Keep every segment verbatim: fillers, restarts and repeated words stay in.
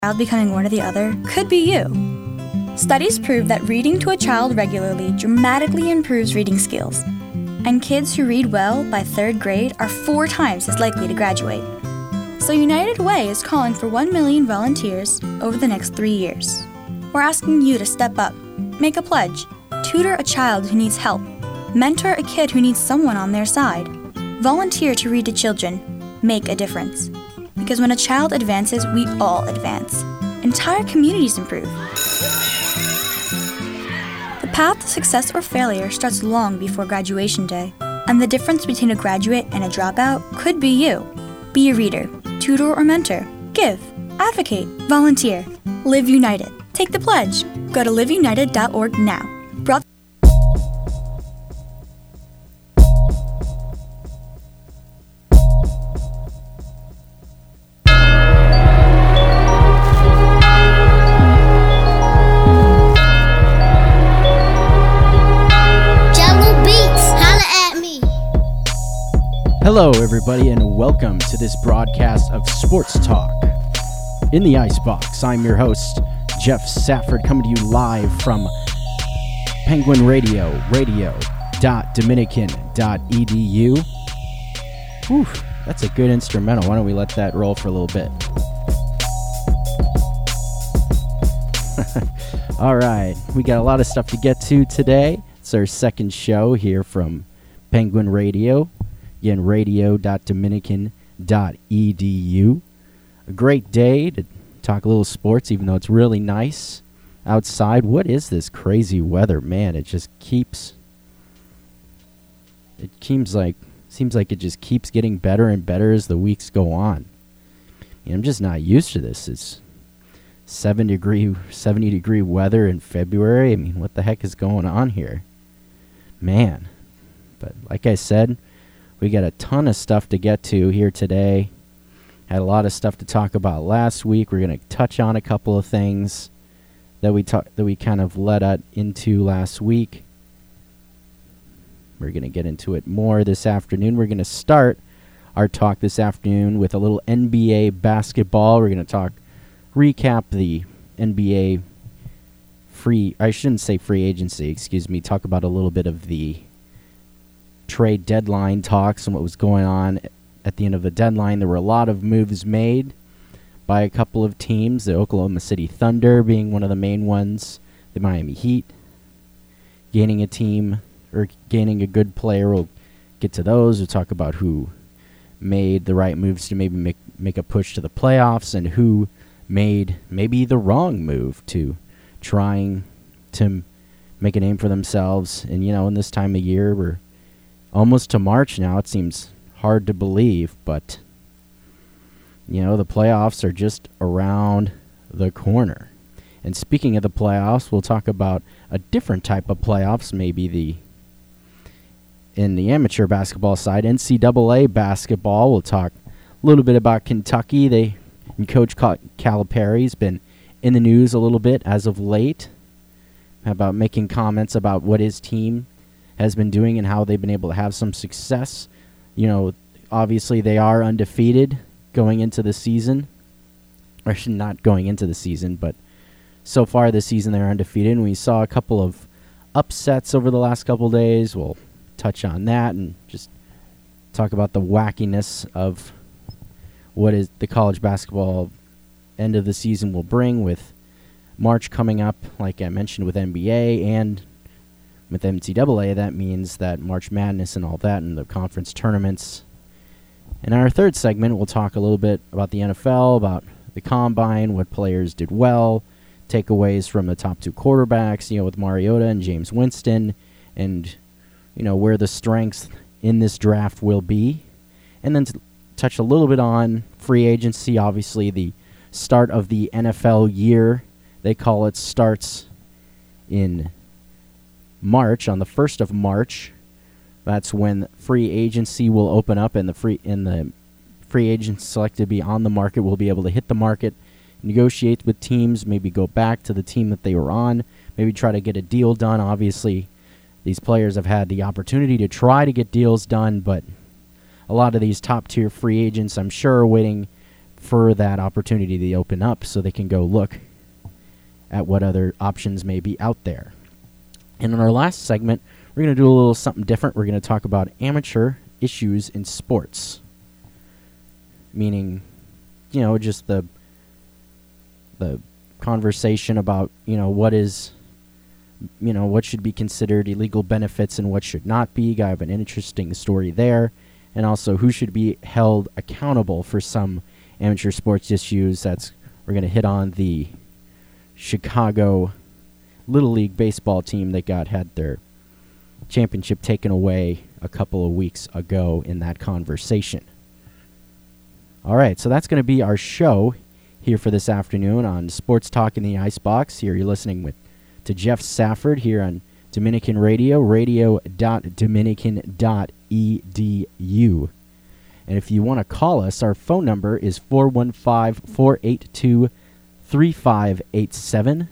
child becoming one or the other could be you. Studies prove that reading to a child regularly dramatically improves reading skills, and kids who read well by third grade are four times as likely to graduate. So United Way is calling for one million volunteers over the next three years. We're asking you to step up, make a pledge, tutor a child who needs help, mentor a kid who needs someone on their side, volunteer to read to children, make a difference. Because when a child advances, we all advance. Entire communities improve. The path to success or failure starts long before graduation day, and the difference between a graduate and a dropout could be you. Be a reader, tutor or mentor, give, advocate, volunteer, live united. Take the pledge. Go to live united dot org now. Brought Hello, everybody, and welcome to this broadcast of Sports Talk. In the Icebox, I'm your host, Jeff Safford, coming to you live from Penguin Radio, radio dot dominican dot e d u. Whew, that's a good instrumental. Why don't we let that roll for a little bit? All right, we got a lot of stuff to get to today. It's our second show here from Penguin Radio. Again, radio dot dominican dot e d u. A great day to talk a little sports, even though it's really nice outside. What is this crazy weather, man? It just keeps. It seems like seems like it just keeps getting better and better as the weeks go on. And I'm just not used to this. It's seven degree, seventy degree weather in February. I mean, what the heck is going on here, man? But like I said, we got a ton of stuff to get to here today. Had a lot of stuff to talk about last week. We're going to touch on a couple of things that we ta- that we kind of led out into last week. We're going to get into it more this afternoon. We're going to start our talk this afternoon with a little N B A basketball. We're going to talk, recap the N B A free, I shouldn't say free agency, excuse me, talk about a little bit of the trade deadline talks and what was going on at the end of the deadline. There were a lot of moves made by a couple of teams, the Oklahoma City Thunder being one of the main ones, the Miami Heat gaining a team or gaining a good player. We'll get to those. We'll talk about who made the right moves to maybe make, make a push to the playoffs and who made maybe the wrong move to trying to make a name for themselves. And, you know, in this time of year, we're almost to March now. It seems hard to believe, but, you know, the playoffs are just around the corner. And speaking of the playoffs, we'll talk about a different type of playoffs, maybe the, in the amateur basketball side, N C double A basketball. We'll talk a little bit about Kentucky. They, and Coach Calipari's been in the news a little bit as of late about making comments about what his team has been doing and how they've been able to have some success. You know, obviously they are undefeated going into the season. Or not going into the season, but so far this season they're undefeated. And we saw a couple of upsets over the last couple of days. We'll touch on that and just talk about the wackiness of what is the college basketball end of the season will bring, with March coming up, like I mentioned, with N B A and with N C double A. That means that March Madness and all that and the conference tournaments. In our third segment, we'll talk a little bit about the N F L, about the Combine, what players did well, takeaways from the top two quarterbacks, you know, with Mariota and James Winston, and, you know, where the strengths in this draft will be. And then to touch a little bit on free agency. Obviously, the start of the N F L year, they call it, starts in March, on the first of March. That's when free agency will open up, and the free and the free agents selected to be on the market will be able to hit the market, negotiate with teams, maybe go back to the team that they were on, maybe try to get a deal done. Obviously, these players have had the opportunity to try to get deals done, but a lot of these top-tier free agents, I'm sure, are waiting for that opportunity to open up so they can go look at what other options may be out there. And in our last segment, we're going to do a little something different. We're going to talk about amateur issues in sports. Meaning, you know, just the the conversation about, you know, what is, you know, what should be considered illegal benefits and what should not be. I have an interesting story there. And also who should be held accountable for some amateur sports issues. That's we're going to hit on the Chicago Little League baseball team that got had their championship taken away a couple of weeks ago in that conversation. All right, so that's going to be our show here for this afternoon on Sports Talk in the Icebox. Here you're listening with to Jeff Safford here on Dominican Radio, radio dot dominican dot e d u. And if you want to call us, our phone number is four one five, four eight two, three five eight seven.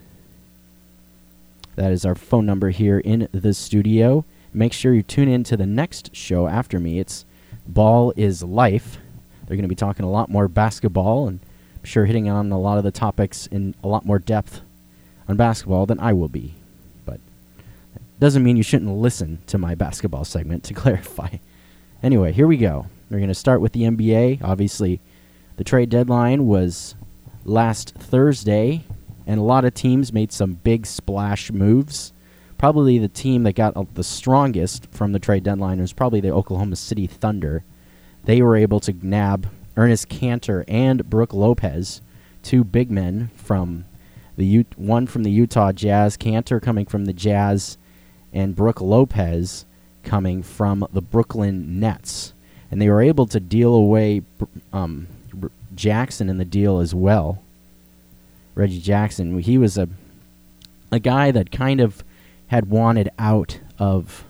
That is our phone number here in the studio. Make sure you tune in to the next show after me. It's Ball is Life. They're going to be talking a lot more basketball, and I'm sure hitting on a lot of the topics in a lot more depth on basketball than I will be. But that doesn't mean you shouldn't listen to my basketball segment, to clarify. Anyway, here we go. We're going to start with the N B A. Obviously, the trade deadline was last Thursday, and a lot of teams made some big splash moves. Probably the team that got uh, the strongest from the trade deadline was probably the Oklahoma City Thunder. They were able to nab Ernest Cantor and Brook Lopez, two big men from the U- one from the Utah Jazz, Cantor coming from the Jazz, and Brook Lopez coming from the Brooklyn Nets. And they were able to deal away um, Jackson in the deal as well. Reggie Jackson, he was a a guy that kind of had wanted out of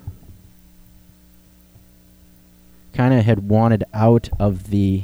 kind of had wanted out of the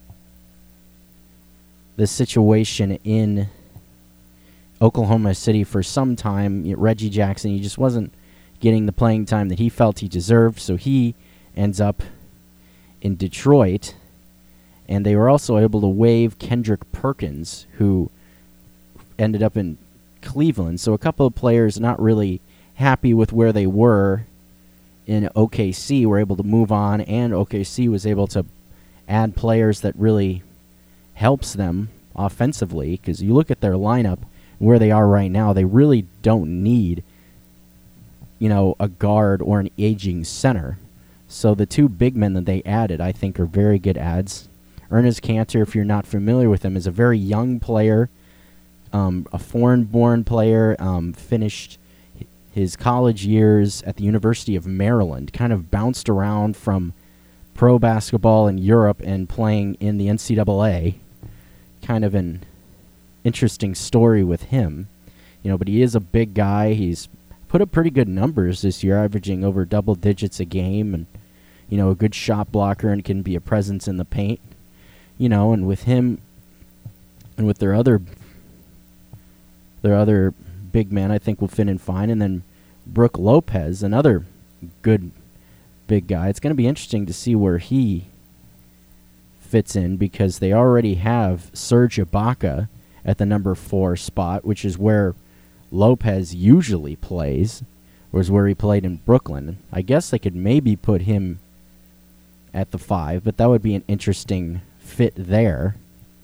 the situation in Oklahoma City for some time. Reggie Jackson, he just wasn't getting the playing time that he felt he deserved, so he ends up in Detroit, and they were also able to waive Kendrick Perkins, who ended up in Cleveland. So a couple of players not really happy with where they were in O K C were able to move on, and O K C was able to add players that really helps them offensively, because you look at their lineup, where they are right now, they really don't need, you know, a guard or an aging center. So the two big men that they added, I think, are very good adds. Ernest Cantor, if you're not familiar with him, is a very young player, um, a foreign-born player, um, finished his college years at the University of Maryland, kind of bounced around from pro basketball in Europe and playing in the N C double A. Kind of an interesting story with him, you know, but he is a big guy. He's put up pretty good numbers this year, averaging over double digits a game, and, you know, a good shot blocker and can be a presence in the paint, you know, and with him and with their other their other big man, I think will fit in fine. And then Brook Lopez, another good big guy. It's going to be interesting to see where he fits in, because they already have Serge Ibaka at the number four spot, which is where Lopez usually plays, was where he played in Brooklyn. I guess they could maybe put him at the five, but that would be an interesting fit there.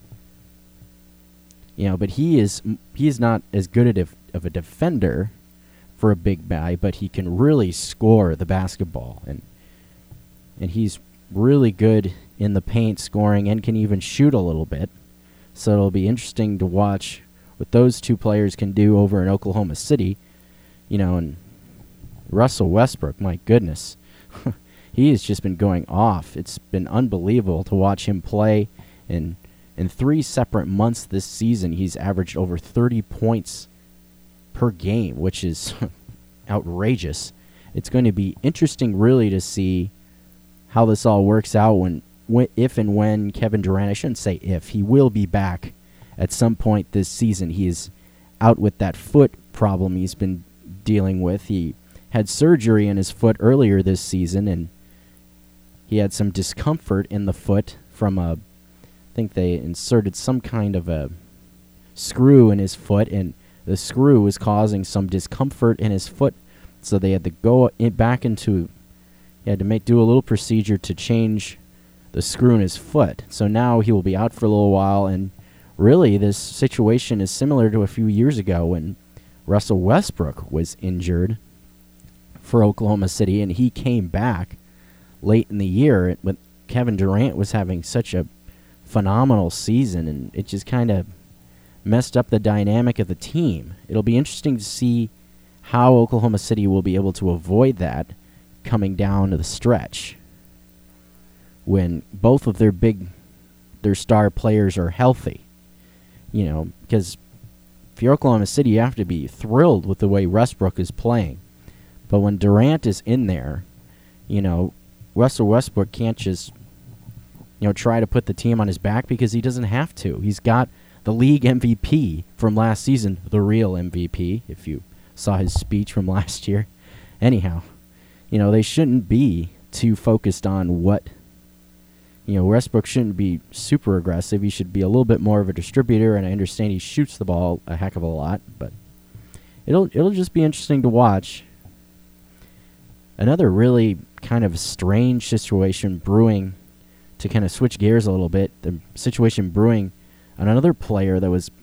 You know, but he is he is not as good a def- of a defender for a big guy, but he can really score the basketball, and and he's really good in the paint scoring and can even shoot a little bit. So it'll be interesting to watch what those two players can do over in Oklahoma City. You know, and Russell Westbrook, my goodness. He has just been going off. It's been unbelievable to watch him play. In in three separate months this season, he's averaged over thirty points per game, which is outrageous. It's going to be interesting, really, to see how this all works out when, when, if and when Kevin Durant, I shouldn't say if, he will be back at some point this season. He is out with that foot problem he's been dealing with. He had surgery in his foot earlier this season, and he had some discomfort in the foot from a think they inserted some kind of a screw in his foot, and the screw was causing some discomfort in his foot, so they had to go in back into, he had to make do a little procedure to change the screw in his foot. So now he will be out for a little while, and really this situation is similar to a few years ago when Russell Westbrook was injured for Oklahoma City, and he came back late in the year when Kevin Durant was having such a phenomenal season, and it just kind of messed up the dynamic of the team. It'll be interesting to see how Oklahoma City will be able to avoid that coming down to the stretch when both of their big, their star players are healthy. You know, because if you're Oklahoma City, you have to be thrilled with the way Westbrook is playing. But when Durant is in there, you know, Russell Westbrook can't just, you know, try to put the team on his back because he doesn't have to. He's got the league M V P from last season, the real M V P, if you saw his speech from last year. Anyhow, you know, they shouldn't be too focused on what, you know, Westbrook shouldn't be super aggressive. He should be a little bit more of a distributor, and I understand he shoots the ball a heck of a lot, but it'll it'll just be interesting to watch. Another really kind of strange situation brewing, to kind of switch gears a little bit, the situation brewing on another player that was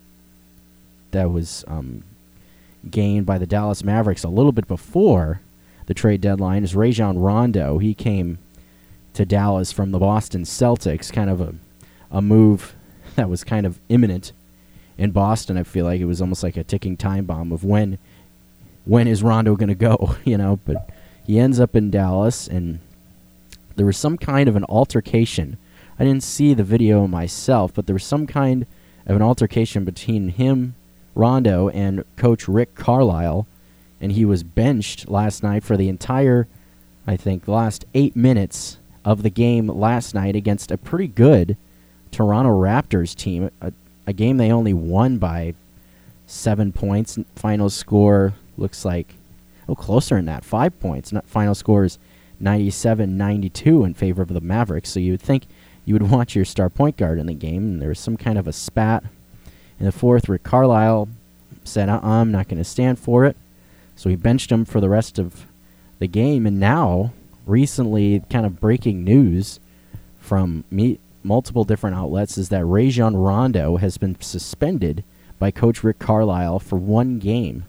that was um, gained by the Dallas Mavericks a little bit before the trade deadline is Rajon Rondo. He came to Dallas from the Boston Celtics, kind of a, a move that was kind of imminent in Boston. I feel like it was almost like a ticking time bomb of when when is Rondo going to go, you know, but he ends up in Dallas, and there was some kind of an altercation. I didn't see the video myself, but there was some kind of an altercation between him, Rondo, and Coach Rick Carlisle, and he was benched last night for the entire, I think, the last eight minutes of the game last night against a pretty good Toronto Raptors team, a, a game they only won by seven points. Final score looks like, oh, closer than that, five points. Not final score is ninety-seven ninety-two in favor of the Mavericks, so you would think you would want your star point guard in the game, and there was some kind of a spat. In the fourth, Rick Carlisle said, uh-uh, I'm not going to stand for it, so he benched him for the rest of the game, and now, recently, kind of breaking news from me, multiple different outlets is that Rajon Rondo has been suspended by Coach Rick Carlisle for one game.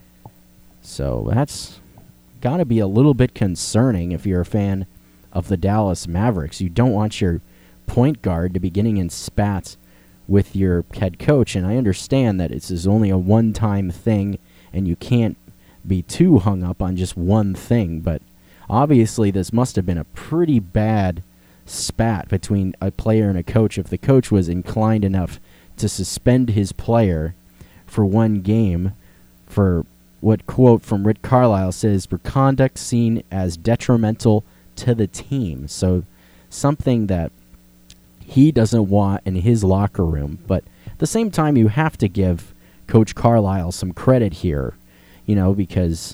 So that's got to be a little bit concerning if you're a fan of the Dallas Mavericks. You don't want your point guard to be getting in spats with your head coach, and I understand that this is only a one-time thing and you can't be too hung up on just one thing, but obviously this must have been a pretty bad spat between a player and a coach if the coach was inclined enough to suspend his player for one game for what, quote from Rick Carlisle says, for conduct seen as detrimental to the team. So something that he doesn't want in his locker room. But at the same time, you have to give Coach Carlisle some credit here, you know, because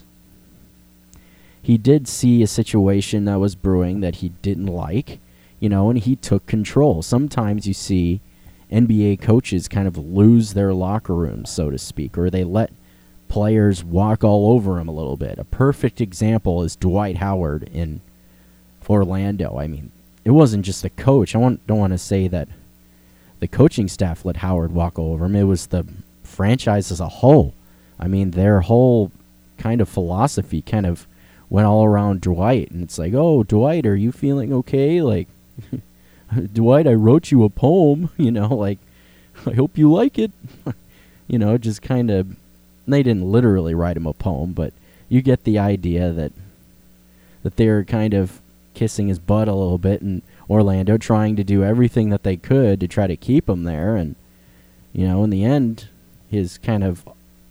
he did see a situation that was brewing that he didn't like, you know, and he took control. Sometimes you see N B A coaches kind of lose their locker room, so to speak, or they let players walk all over him a little bit. A perfect example is Dwight Howard in Orlando. I mean, it wasn't just the coach. I want, don't want to say that the coaching staff let Howard walk all over him. It was the franchise as a whole. I mean, their whole kind of philosophy kind of went all around Dwight. And it's like, oh, Dwight, are you feeling okay? Like, Dwight, I wrote you a poem, you know, like, I hope you like it. You know, just kind of, they didn't literally write him a poem, but you get the idea that that they're kind of kissing his butt a little bit in Orlando, trying to do everything that they could to try to keep him there. And, you know, in the end, his kind of,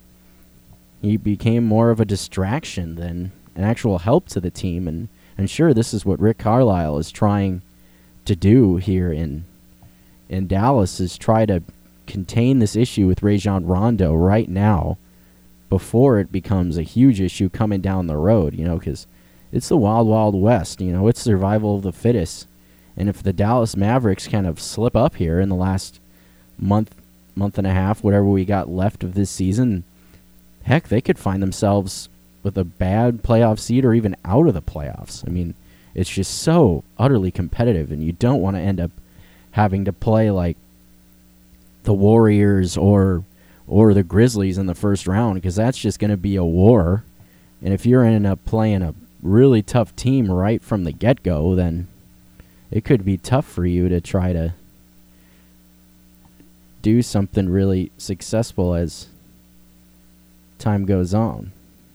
he became more of a distraction than an actual help to the team. And, and sure, this is what Rick Carlisle is trying to do here in in Dallas, is try to contain this issue with Rajon Rondo right now before it becomes a huge issue coming down the road, you know, because it's the wild, wild west, you know, it's survival of the fittest And if the Dallas Mavericks kind of slip up here in the last month, month and a half, whatever we got left of this season, heck, they could find themselves with a bad playoff seed or even out of the playoffs. I mean, it's just so utterly competitive, and you don't want to end up having to play like the Warriors or or the Grizzlies in the first round, because that's just going to be a war. And if you're ending up playing a really tough team right from the get-go, then it could be tough for you to try to do something really successful as time goes on.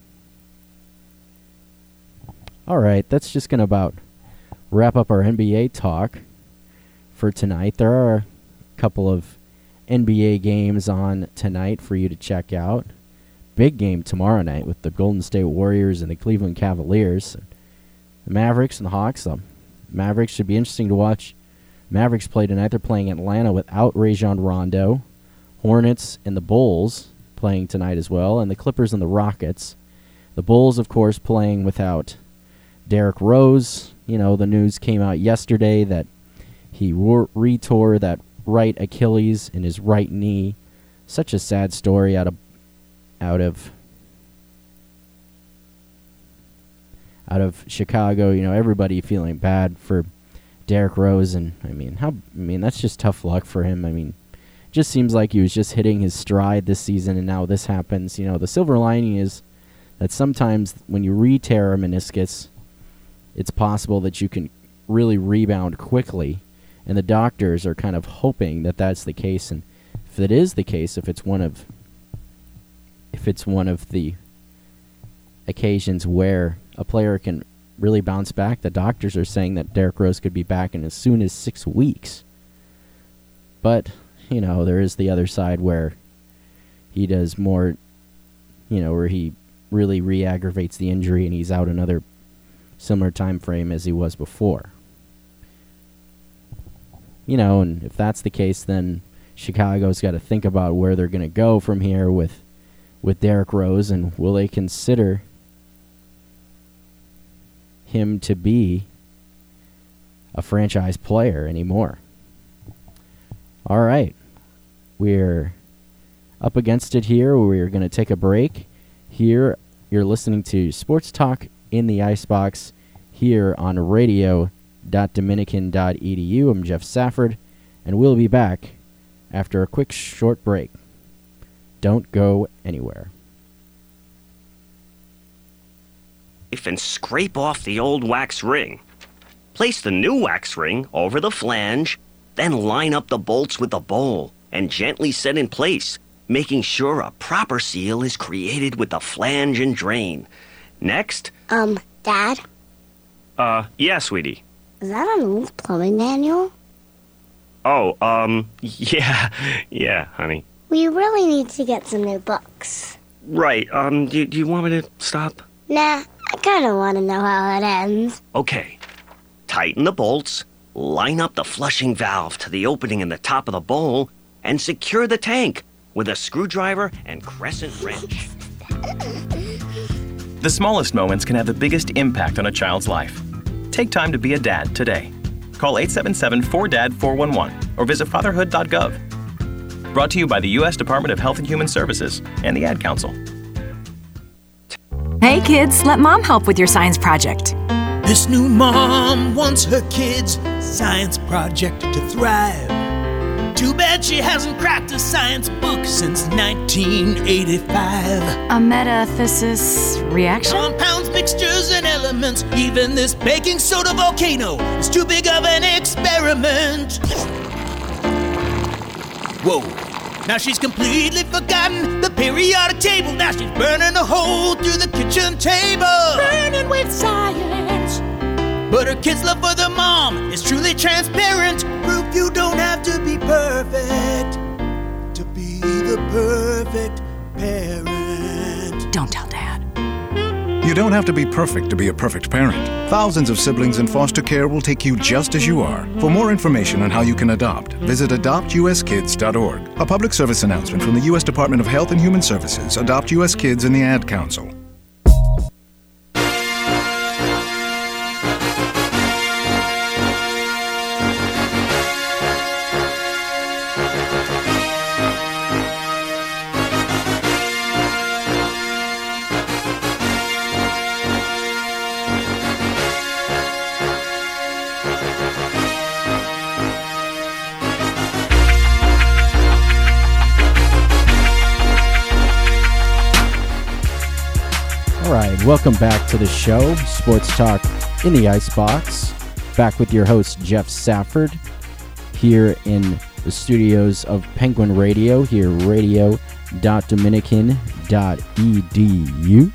All right, that's just going to about wrap up our N B A talk for tonight. There are a couple of N B A games on tonight for you to check out. Big game tomorrow night with the Golden State Warriors and the Cleveland Cavaliers. The Mavericks and the Hawks. The Mavericks should be interesting to watch. Mavericks play tonight. They're playing Atlanta without Rajon Rondo. Hornets and the Bulls playing tonight as well. And the Clippers and the Rockets. The Bulls, of course, playing without Derrick Rose. You know, the news came out yesterday that he re-tore that right Achilles in his right knee. Such a sad story out of out of out of Chicago. You know, everybody feeling bad for Derrick Rose, and I mean, how I mean that's just tough luck for him. I mean, it just seems like he was just hitting his stride this season, and now this happens. You know, the silver lining is that sometimes when you re-tear a meniscus, it's possible that you can really rebound quickly. And the doctors are kind of hoping that that's the case. And if it is the case, if it's one of if it's one of the occasions where a player can really bounce back, the doctors are saying that Derrick Rose could be back in as soon as six weeks. But, you know, there is the other side where he does more, you know, where he really re-aggravates the injury and he's out another similar time frame as he was before. You know, and if that's the case, then Chicago's got to think about where they're going to go from here with with Derrick Rose, and will they consider him to be a franchise player anymore? All right. We're up against it here. We're going to take a break. Here, you're listening to Sports Talk in the Icebox here on radio dot dominican dot e d u. I'm Jeff Safford, and we'll be back after a quick short break. Don't go anywhere. And scrape off the old wax ring. Place the new wax ring over the flange, then line up the bolts with the bowl and gently set in place, making sure a proper seal is created with the flange and drain. Next. Um, Dad? Uh, yeah, sweetie. Is that an old plumbing manual? Oh, um, yeah, yeah, honey. We really need to get some new books. Right, um, do, do you want me to stop? Nah, I kind of want to know how it ends. Okay. Tighten the bolts, line up the flushing valve to the opening in the top of the bowl, and secure the tank with a screwdriver and crescent wrench. The smallest moments can have the biggest impact on a child's life. Take time to be a dad today. Call eight seven seven, four D A D, four one one or visit fatherhood dot gov. Brought to you by the U S Department of Health and Human Services and the Ad Council. Hey kids, let Mom help with your science project. This new mom wants her kids' science project to thrive. Too bad she hasn't cracked a science book since nineteen eighty-five. A metathesis reaction? Compounds, mixtures, and elements. Even this baking soda volcano is too big of an experiment. Whoa. Now she's completely forgotten the periodic table. Now she's burning a hole through the kitchen table. Burning with science. But her kids' love for their mom is truly transparent. Proof you don't have to be perfect to be the perfect parent. Don't tell Dad. You don't have to be perfect to be a perfect parent. Thousands of siblings in foster care will take you just as you are. For more information on how you can adopt, visit adopt u s kids dot org. A public service announcement from the U S Department of Health and Human Services, Adopt U S Kids, and the Ad Council. welcome back to the show, Sports Talk in the Icebox. Back with your host, Jeff Safford, here in the studios of Penguin Radio, here radio dot dominican dot e d u.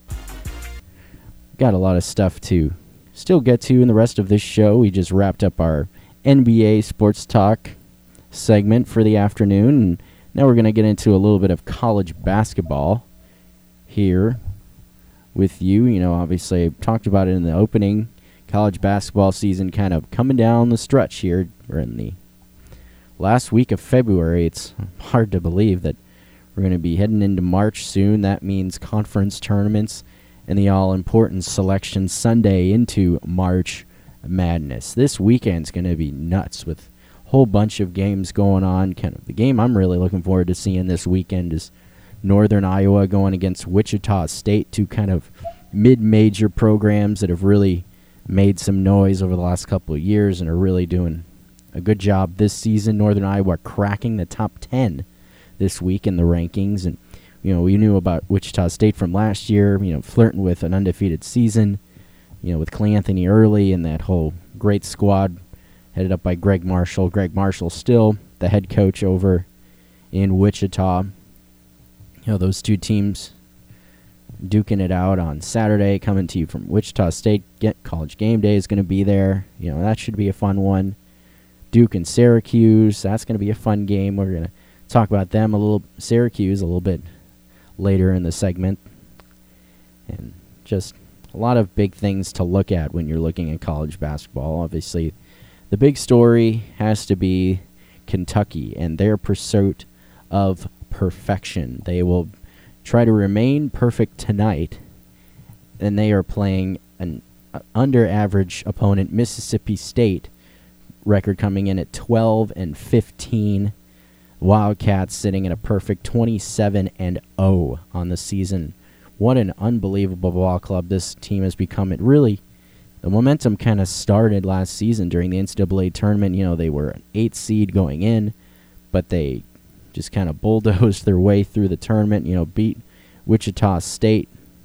Got a lot of stuff to still get to in the rest of this show. We just wrapped up our N B A Sports Talk segment for the afternoon, and now we're going to get into a little bit of college basketball here with you. You know, obviously, I talked about it in the opening. College basketball season kind of coming down the stretch here. We're in the last week of February. It's hard to believe that we're going to be heading into March soon. That means conference tournaments and the all-important Selection Sunday into March Madness. This weekend's going to be nuts with a whole bunch of games going on. Kind of the game I'm really looking forward to seeing this weekend is Northern Iowa going against Wichita State, two kind of mid-major programs that have really made some noise over the last couple of years and are really doing a good job this season. Northern Iowa cracking the top ten this week in the rankings. And, you know, we knew about Wichita State from last year, you know, flirting with an undefeated season, you know, with Clay Anthony Early and that whole great squad headed up by Greg Marshall. Greg Marshall still the head coach over in Wichita. You know, those two teams duking it out on Saturday, coming to you from Wichita State. Get College Game Day is going to be there. You know, that should be a fun one. Duke and Syracuse, that's going to be a fun game. We're going to talk about them a little, Syracuse a little bit later in the segment. And just a lot of big things to look at when you're looking at college basketball. Obviously, the big story has to be Kentucky and their pursuit of perfection. They will try to remain perfect tonight, and they are playing an uh, under-average opponent, Mississippi State, record coming in at twelve and fifteen. Wildcats sitting at a perfect twenty-seven and oh on the season. What an unbelievable ball club this team has become. It really, the momentum kind of started last season during the N C double A tournament. You know, they were an eighth seed going in, but they just kind of bulldozed their way through the tournament, you know, beat Wichita State,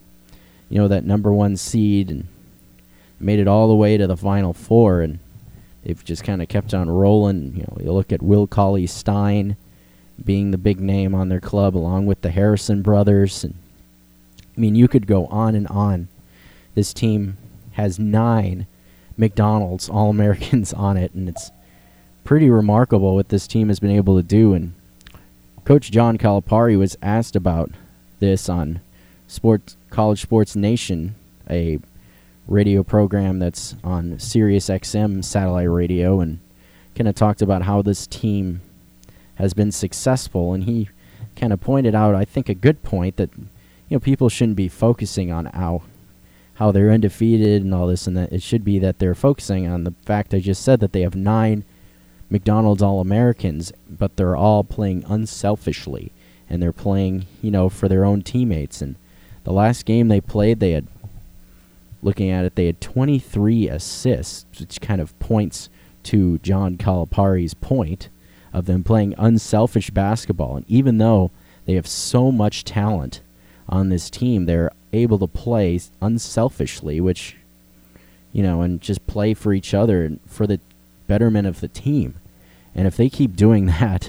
you know, that number one seed, and made it all the way to the Final Four, and they've just kind of kept on rolling. You know, you look at Will Cauley-Stein being the big name on their club, along with the Harrison brothers, and I mean, you could go on and on. This team has nine McDonald's All-Americans on it, and it's pretty remarkable what this team has been able to do. And Coach John Calipari was asked about this on Sports College Sports Nation, a radio program that's on Sirius X M satellite radio, and kind of talked about how this team has been successful. And he kind of pointed out, I think, a good point that, you know, people shouldn't be focusing on how how they're undefeated and all this, and that it should be that they're focusing on the fact I just said that they have nine McDonald's All-Americans, but they're all playing unselfishly, and they're playing, you know, for their own teammates. And the last game they played, they had, looking at it, they had twenty-three assists, which kind of points to John Calipari's point of them playing unselfish basketball. And even though they have so much talent on this team, they're able to play unselfishly, which, you know, and just play for each other and for the betterment of the team. And if they keep doing that,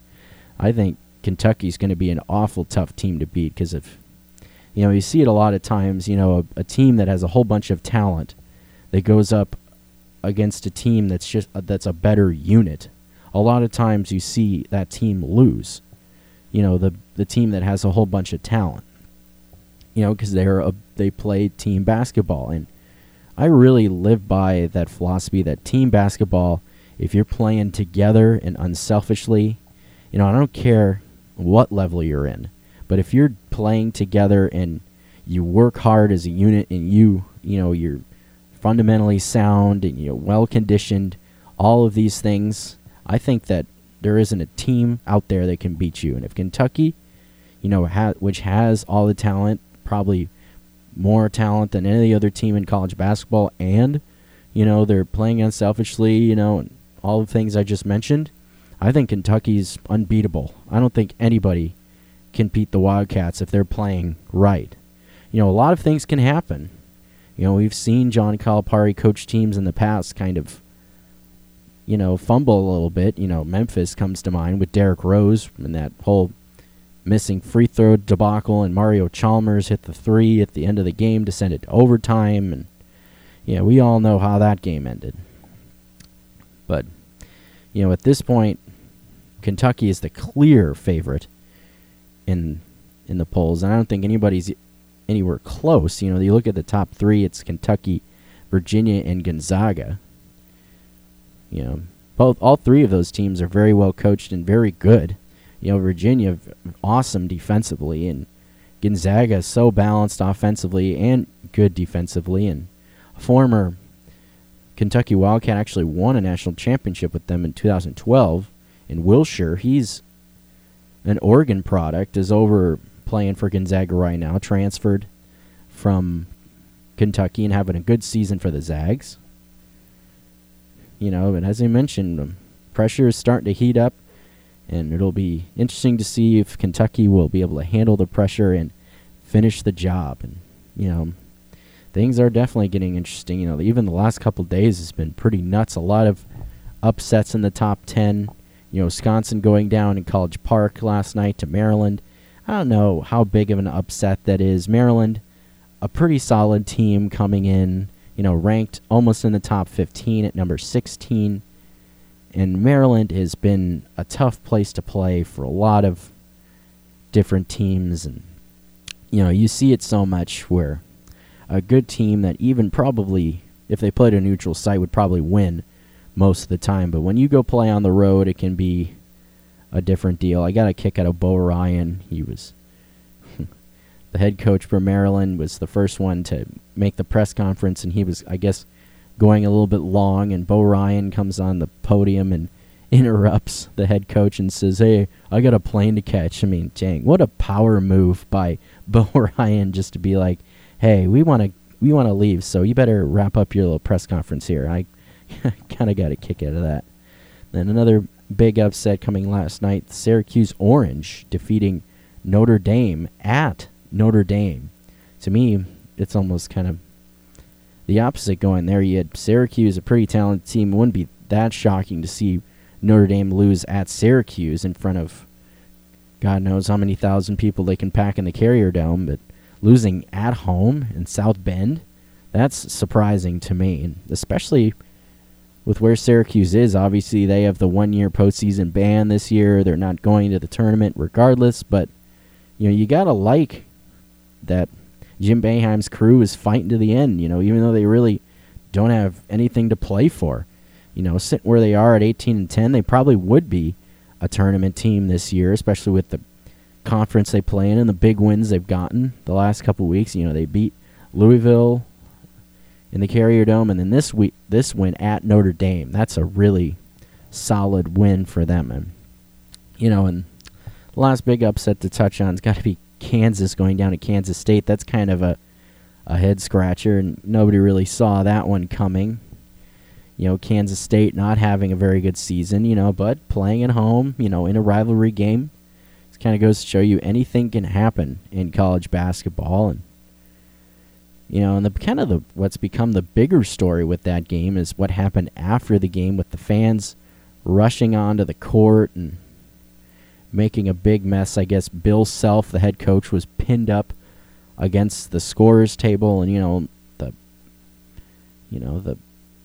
I think Kentucky's going to be an awful tough team to beat, because if, you know, you see it a lot of times, you know, a, a team that has a whole bunch of talent that goes up against a team that's just uh, that's a better unit. A lot of times you see that team lose. You know, the the team that has a whole bunch of talent. You know, because they're a, they play team basketball. And I really live by that philosophy that team basketball, if you're playing together and unselfishly, you know, I don't care what level you're in, but if you're playing together and you work hard as a unit and you, you know, you're fundamentally sound and you're well-conditioned, all of these things, I think that there isn't a team out there that can beat you. And if Kentucky, you know, ha- which has all the talent, probably more talent than any other team in college basketball, and, you know, they're playing unselfishly, you know, and all the things I just mentioned, I think Kentucky's unbeatable. I don't think anybody can beat the Wildcats if they're playing right. you know, a lot of things can happen. You know, we've seen John Calipari coach teams in the past kind of, you know, fumble a little bit. You know, Memphis comes to mind with Derrick Rose and that whole missing free throw debacle, and Mario Chalmers hit the three at the end of the game to send it to overtime, and yeah, we all know how that game ended. But, you know, at this point, Kentucky is the clear favorite in in the polls, and I don't think anybody's anywhere close. You know, you look at the top three, it's Kentucky, Virginia, and Gonzaga. You know, both all three of those teams are very well coached and very good. You know, Virginia, awesome defensively, and Gonzaga is so balanced offensively and good defensively, and a former Kentucky Wildcat actually won a national championship with them in two thousand twelve. And Wilshire, he's an Oregon product, is over playing for Gonzaga right now, transferred from Kentucky and having a good season for the Zags. You know, and as I mentioned, um, pressure is starting to heat up, and it'll be interesting to see if Kentucky will be able to handle the pressure and finish the job. And, you know, things are definitely getting interesting. You know, even the last couple days has been pretty nuts. A lot of upsets in the top ten. You know, Wisconsin going down in College Park last night to Maryland. I don't know how big of an upset that is. Maryland, a pretty solid team coming in, you know, ranked almost in the top fifteen at number sixteen. And Maryland has been a tough place to play for a lot of different teams. And, you know, you see it so much where a good team that even probably, if they played a neutral site, would probably win most of the time. But when you go play on the road, it can be a different deal. I got a kick out of Bo Ryan. He was the head coach for Maryland, was the first one to make the press conference, and he was, I guess, going a little bit long, and Bo Ryan comes on the podium and interrupts the head coach and says, "Hey, I got a plane to catch." I mean, dang, what a power move by Bo Ryan, just to be like, "Hey, we want to we want to leave, so you better wrap up your little press conference here." I kind of got a kick out of that. Then another big upset coming last night, Syracuse Orange defeating Notre Dame at Notre Dame. To me, it's almost kind of the opposite going there. You had Syracuse, a pretty talented team. It wouldn't be that shocking to see Notre Dame lose at Syracuse in front of God knows how many thousand people they can pack in the Carrier Dome, but losing at home in South Bend, that's surprising to me, and especially with where Syracuse is. Obviously, they have the one-year postseason ban this year. They're not going to the tournament regardless, but you know, you got to like that Jim Boeheim's crew is fighting to the end, you know, even though they really don't have anything to play for. You know, sitting where they are at eighteen and ten, they probably would be a tournament team this year, especially with the conference they play in and the big wins they've gotten the last couple weeks. You know, they beat Louisville in the Carrier Dome, and then this week, this win at Notre Dame. That's a really solid win for them. And, you know, and the last big upset to touch on has got to be Kansas going down to Kansas State. That's kind of a, a head-scratcher, and nobody really saw that one coming. You know, Kansas State not having a very good season, you know, but playing at home, you know, in a rivalry game. It kind of goes to show you anything can happen in college basketball. And, you know, and the kind of the what's become the bigger story with that game is what happened after the game with the fans rushing onto the court and making a big mess. I guess Bill Self, the head coach, was pinned up against the scorer's table, and you know the, you know the,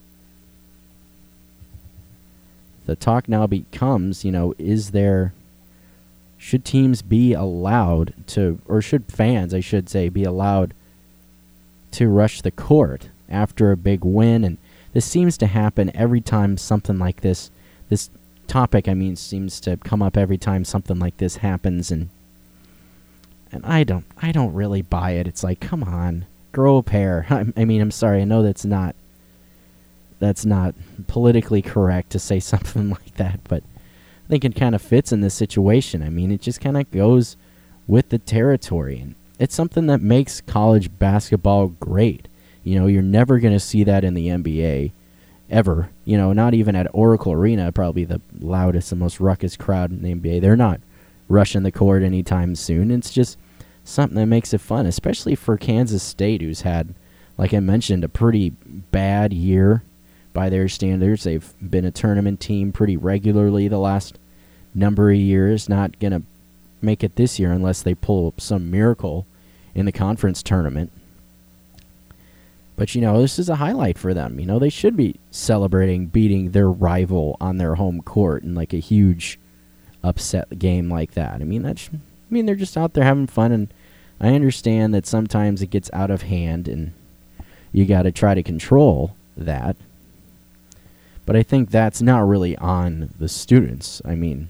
the talk now becomes, you know, is there, should teams be allowed to, or should fans, I should say, be allowed to rush the court after a big win? And this seems to happen every time something like this, this topic, I mean, seems to come up every time something like this happens, and and I don't, I don't really buy it. It's like, come on, grow a pair. I, I mean, I'm sorry, I know that's not, that's not politically correct to say something like that, but I think it kind of fits in this situation. I mean, it just kind of goes with the territory, and it's something that makes college basketball great. You know, you're never going to see that in the N B A, ever. You know, not even at Oracle Arena, probably the loudest and most ruckus crowd in the N B A. They're not rushing the court anytime soon. It's just something that makes it fun, especially for Kansas State, who's had, like I mentioned, a pretty bad year by their standards. They've been a tournament team pretty regularly the last number of years. Not going to make it this year unless they pull up some miracle in the conference tournament. But, you know, this is a highlight for them. You know, they should be celebrating beating their rival on their home court in like a huge upset game like that. I mean, that's, I mean, they're just out there having fun, and I understand that sometimes it gets out of hand and you got to try to control that. But I think that's not really on the students. I mean,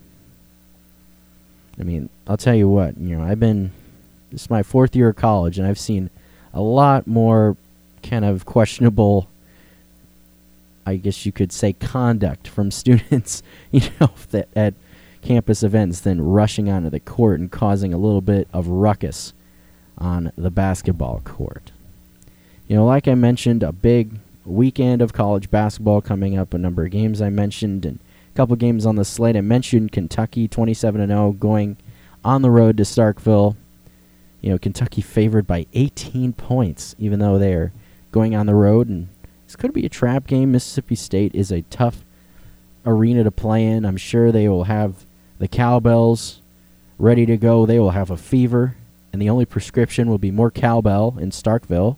I mean, I'll tell you what, you know, I've been, this is my fourth year of college, and I've seen a lot more kind of questionable, I guess you could say, conduct from students, you know, that at campus events than rushing onto the court and causing a little bit of ruckus on the basketball court. You know, like I mentioned, a big weekend of college basketball coming up, a number of games I mentioned, and a couple games on the slate. I mentioned Kentucky twenty-seven and oh going on the road to Starkville. You know, Kentucky favored by eighteen points, even though they're going on the road, and this could be a trap game. Mississippi State is a tough arena to play in. I'm sure they will have the cowbells ready to go. They will have a fever, and the only prescription will be more cowbell in Starkville.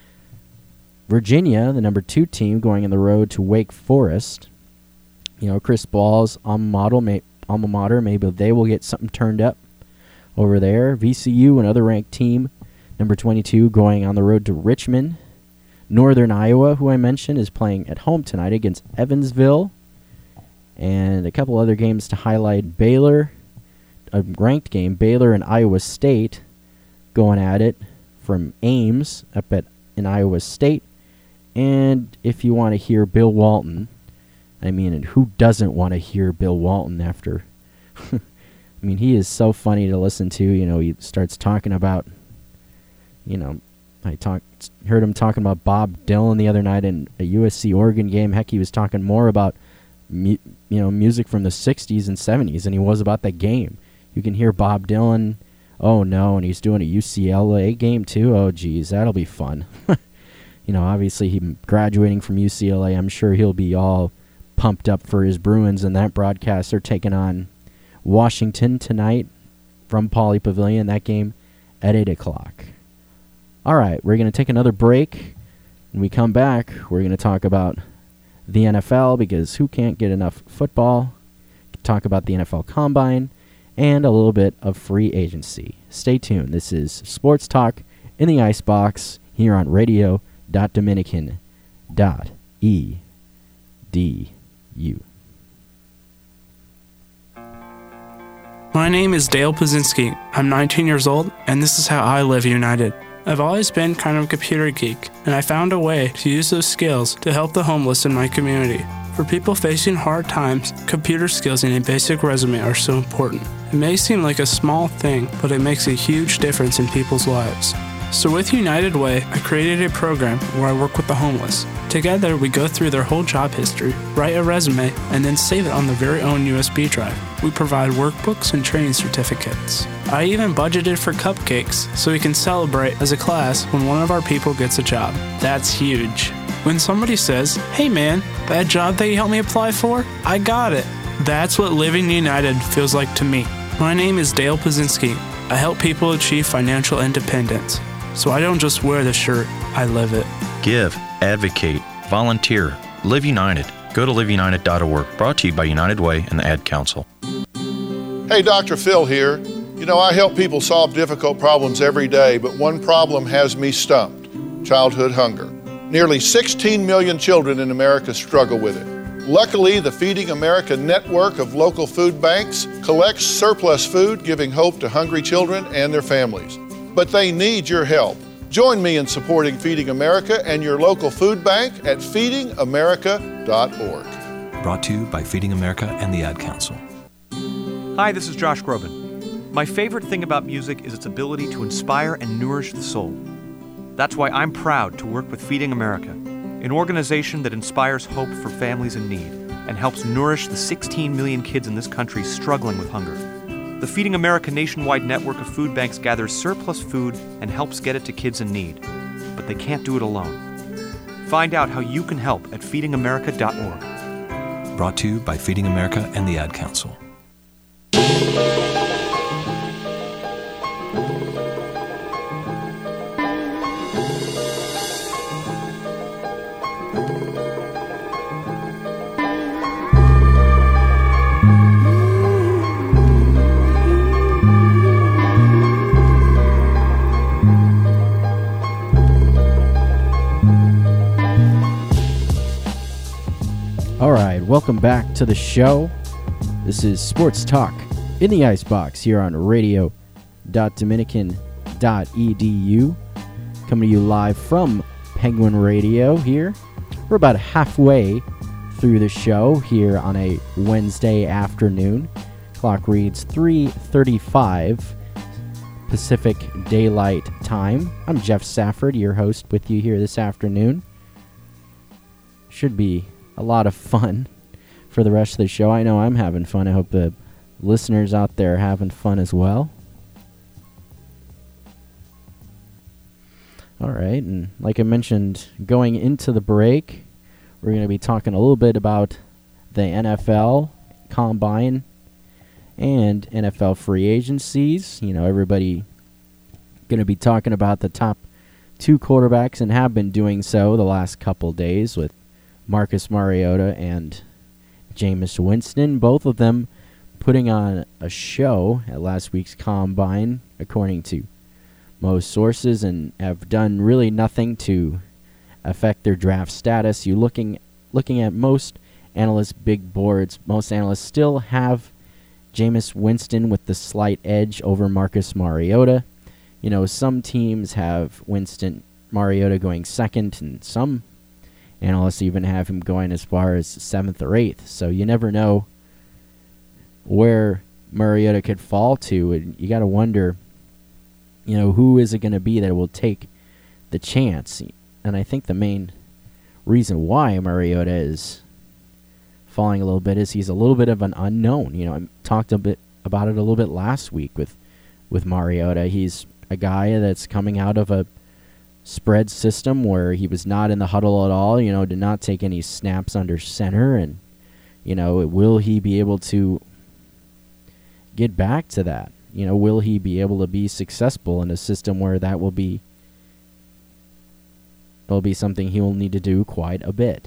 Virginia, the number two team, going on the road to Wake Forest. You know, Chris Ball's alma mater, may, alma mater, maybe they will get something turned up over there. V C U, another ranked team, number twenty-two, going on the road to Richmond. Northern Iowa, who I mentioned, is playing at home tonight against Evansville. And a couple other games to highlight. Baylor, a ranked game, Baylor and Iowa State going at it from Ames up at in Iowa State. And if you want to hear Bill Walton, I mean, and who doesn't want to hear Bill Walton after? I mean, he is so funny to listen to. You know, he starts talking about, you know, I talked, heard him talking about Bob Dylan the other night in a U S C Oregon game. Heck, he was talking more about, mu- you know, music from the sixties and seventies than he was about the game. You can hear Bob Dylan. Oh no, and he's doing a U C L A game too. Oh geez, that'll be fun. You know, obviously he graduating from U C L A. I'm sure he'll be all pumped up for his Bruins in that broadcast. They're taking on Washington tonight from Pauley Pavilion. That game at eight o'clock. All right, we're going to take another break. When we come back, we're going to talk about the N F L, because who can't get enough football? Talk about the N F L Combine and a little bit of free agency. Stay tuned. This is Sports Talk in the Icebox here on radio dot dominican dot e d u. My name is Dale Pazinski. I'm nineteen years old, and this is how I live united. I've always been kind of a computer geek, and I found a way to use those skills to help the homeless in my community. For people facing hard times, computer skills and a basic resume are so important. It may seem like a small thing, but it makes a huge difference in people's lives. So with United Way, I created a program where I work with the homeless. Together, we go through their whole job history, write a resume, and then save it on their very own U S B drive. We provide workbooks and training certificates. I even budgeted for cupcakes so we can celebrate as a class when one of our people gets a job. That's huge. When somebody says, "Hey man, that job that you helped me apply for, I got it." That's what living united feels like to me. My name is Dale Pazinski. I help people achieve financial independence. So I don't just wear the shirt, I live it. Give, advocate, volunteer, live united. Go to live united dot org. Brought to you by United Way and the Ad Council. Hey, Doctor Phil here. You know, I help people solve difficult problems every day, but one problem has me stumped: childhood hunger. Nearly sixteen million children in America struggle with it. Luckily, the Feeding America network of local food banks collects surplus food, giving hope to hungry children and their families. But they need your help. Join me in supporting Feeding America and your local food bank at feeding america dot org. Brought to you by Feeding America and the Ad Council. Hi, this is Josh Groban. My favorite thing about music is its ability to inspire and nourish the soul. That's why I'm proud to work with Feeding America, an organization that inspires hope for families in need and helps nourish the sixteen million kids in this country struggling with hunger. The Feeding America nationwide network of food banks gathers surplus food and helps get it to kids in need. But they can't do it alone. Find out how you can help at feeding america dot org. Brought to you by Feeding America and the Ad Council. All right, welcome back to the show. This is Sports Talk in the Icebox here on radio dot dominican dot e d u. Coming to you live from Penguin Radio here. We're about halfway through the show here on a Wednesday afternoon. Clock reads three thirty-five Pacific Daylight Time. I'm Jeff Safford, your host, with you here this afternoon. Should be a lot of fun for the rest of the show. I know I'm having fun. I hope the listeners out there are having fun as well. All right, and like I mentioned, going into the break, we're going to be talking a little bit about the N F L Combine and N F L free agencies. You know, everybody going to be talking about the top two quarterbacks and have been doing so the last couple days with Marcus Mariota and Jameis Winston, both of them putting on a show at last week's Combine, according to most sources, and have done really nothing to affect their draft status. You looking looking at most analysts' big boards, most analysts still have Jameis Winston with the slight edge over Marcus Mariota. You know, some teams have Winston Mariota going second, and some analysts even have him going as far as seventh or eighth. So you never know where Mariota could fall to, and you got to wonder, you know, who is it going to be that will take the chance? And I think the main reason why Mariota is falling a little bit is he's a little bit of an unknown. You know, I talked a bit about it a little bit last week with with Mariota. He's a guy that's coming out of a spread system where he was not in the huddle at all, you know, did not take any snaps under center, and, you know, will he be able to get back to that? You know, will he be able to be successful in a system where that will be will be something he will need to do quite a bit?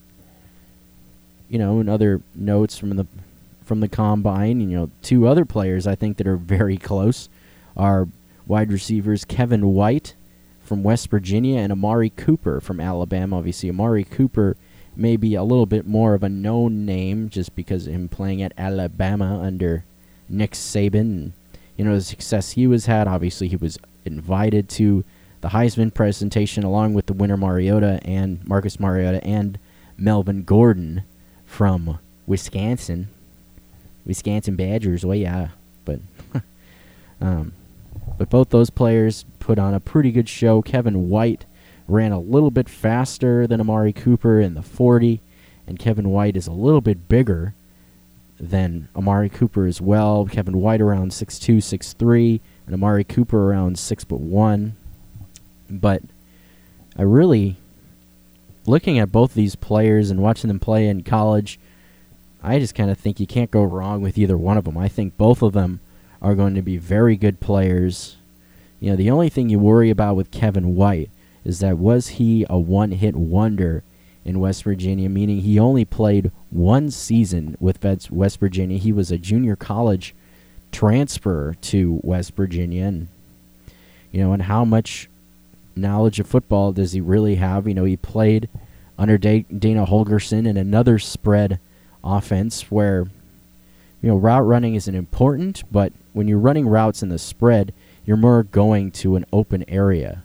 You know, and other notes from the from the Combine, you know, two other players I think that are very close are wide receivers Kevin White from West Virginia and Amari Cooper from Alabama. Obviously, Amari Cooper may be a little bit more of a known name just because of him playing at Alabama under Nick Saban. And, you know, the success he was had. Obviously, he was invited to the Heisman presentation along with the winner Mariota and Marcus Mariota and Melvin Gordon from Wisconsin. Wisconsin Badgers, well, yeah. But, um, but both those players put on a pretty good show. Kevin White ran a little bit faster than Amari Cooper in the forty, and Kevin White is a little bit bigger than Amari Cooper as well. Kevin White around six two, six three, and Amari Cooper around six foot one. But I really, looking at both these players and watching them play in college, I just kind of think you can't go wrong with either one of them. I think both of them are going to be very good players. You know, the only thing you worry about with Kevin White is that was he a one-hit wonder in West Virginia, meaning he only played one season with West Virginia. He was a junior college transfer to West Virginia, and, you know, and how much knowledge of football does he really have? You know, he played under Dana Holgorsen in another spread offense where, you know, route running isn't important, but when you're running routes in the spread, you're more going to an open area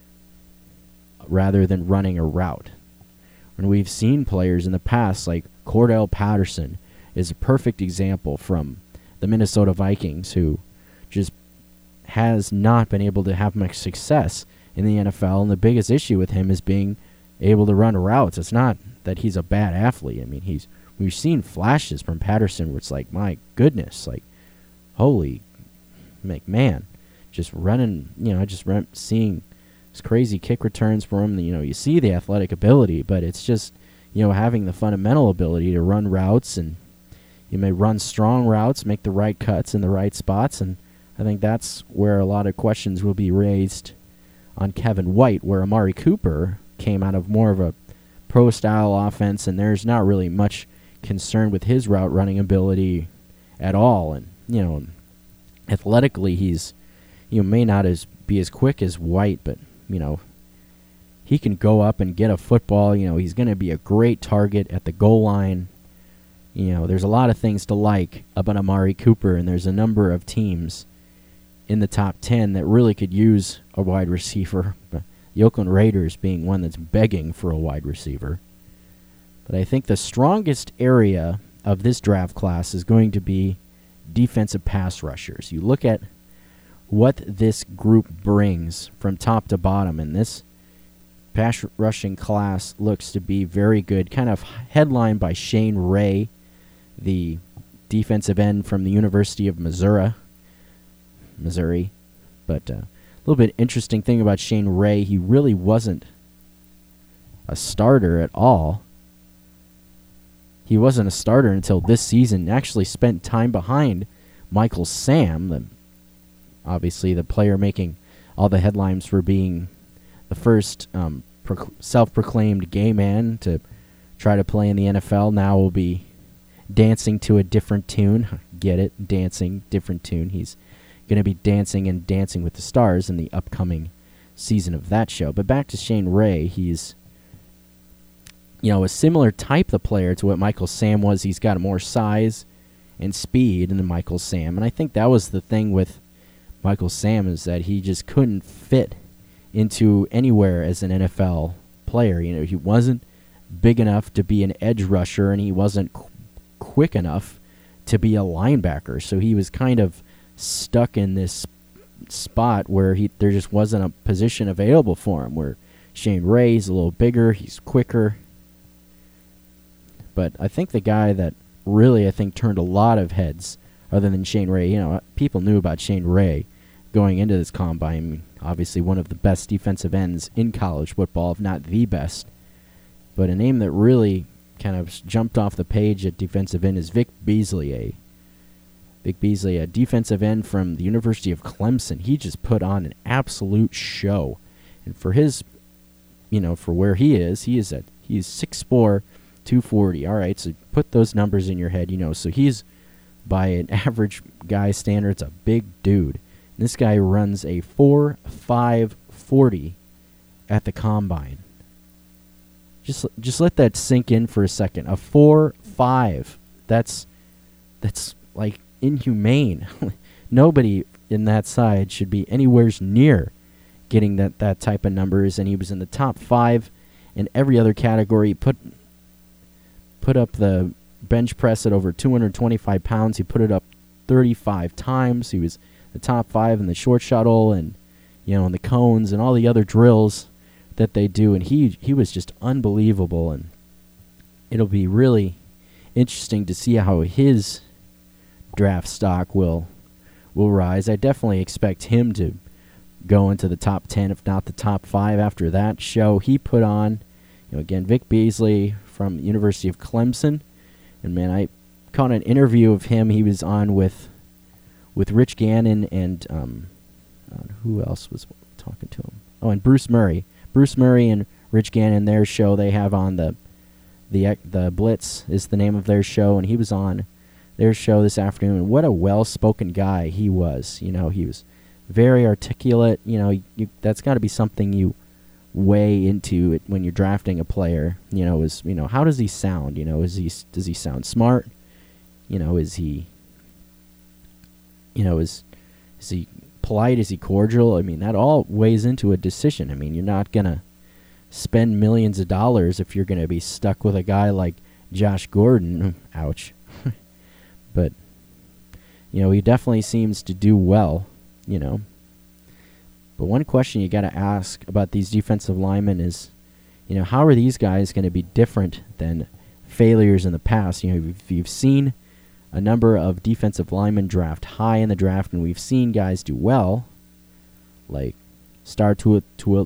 rather than running a route. And we've seen players in the past, like Cordell Patterson is a perfect example from the Minnesota Vikings, who just has not been able to have much success in the N F L, and the biggest issue with him is being able to run routes. It's not that he's a bad athlete. I mean, he's we've seen flashes from Patterson where it's like, my goodness, like, holy McMahon, just running, you know, I just rem- seeing these crazy kick returns for him. You know, you see the athletic ability, but it's just, you know, having the fundamental ability to run routes, and you may run strong routes, make the right cuts in the right spots, and I think that's where a lot of questions will be raised on Kevin White, where Amari Cooper came out of more of a pro-style offense, and there's not really much concern with his route running ability at all. And, you know, athletically, he's, you know, may not as be as quick as White, but, you know, he can go up and get a football. You know, he's going to be a great target at the goal line. You know, there's a lot of things to like about Amari Cooper, and there's a number of teams in the top ten that really could use a wide receiver. The Oakland Raiders being one that's begging for a wide receiver. But I think the strongest area of this draft class is going to be defensive pass rushers. You look at what this group brings from top to bottom, and this pass rushing class looks to be very good, kind of headlined by Shane Ray, the defensive end from the University of Missouri. Missouri. But uh, a little bit interesting thing about Shane Ray, he really wasn't a starter at all. He wasn't a starter until this season. Actually spent time behind Michael Sam, the, obviously the player making all the headlines for being the first um, pro- self-proclaimed gay man to try to play in the N F L. Now will be dancing to a different tune. Get it? Dancing, different tune. He's going to be dancing and Dancing with the Stars in the upcoming season of that show. But back to Shane Ray, he's, you know, a similar type of player to what Michael Sam was. He's got more size and speed than Michael Sam, and I think that was the thing with Michael Sam, is that he just couldn't fit into anywhere as an N F L player. You know, he wasn't big enough to be an edge rusher, and he wasn't qu- quick enough to be a linebacker, so he was kind of stuck in this spot where he there just wasn't a position available for him, where Shane Ray's a little bigger, he's quicker. But I think the guy that really, I think, turned a lot of heads, other than Shane Ray, you know, people knew about Shane Ray going into this combine. I mean, obviously one of the best defensive ends in college football, if not the best. But a name that really kind of jumped off the page at defensive end is Vic Beasley, a Vic Beasley, a defensive end from the University of Clemson. He just put on an absolute show. And for his, you know, for where he is, he is at, he's six foot four, two forty. All right, so put those numbers in your head, you know. So he's, by an average guy standards, a big dude. And this guy runs a four five forty at the combine. Just just let that sink in for a second. A four five. That's that's like inhumane. Nobody in that side should be anywhere near getting that, that type of numbers, and he was in the top five in every other category. He put put up the bench press at over two hundred twenty-five pounds. He put it up thirty-five times. He was the top five in the short shuttle and, you know, in the cones and all the other drills that they do. And he he was just unbelievable. And it'll be really interesting to see how his draft stock will will rise. I definitely expect him to go into the top ten, if not the top five, after that show he put on. You know, again, Vic Beasley from the University of Clemson. And, man, I caught an interview of him. He was on with with Rich Gannon and um, uh, who else was talking to him? Oh, and Bruce Murray. Bruce Murray and Rich Gannon, their show they have on the the the Blitz is the name of their show, and he was on their show this afternoon. And what a well-spoken guy he was. You know, he was very articulate. You know, you, that's got to be something you weigh into it when you're drafting a player. You know, is you know how does he sound? You know, is he does he sound smart? You know, is he you know is is he polite? Is he cordial? I mean, that all weighs into a decision. I mean, you're not gonna spend millions of dollars if you're gonna be stuck with a guy like Josh Gordon. Ouch. But you know, he definitely seems to do well. You know. But one question you got to ask about these defensive linemen is, you know, how are these guys going to be different than failures in the past? You know, if you've seen a number of defensive linemen draft high in the draft, and we've seen guys do well, like Star Tuolele.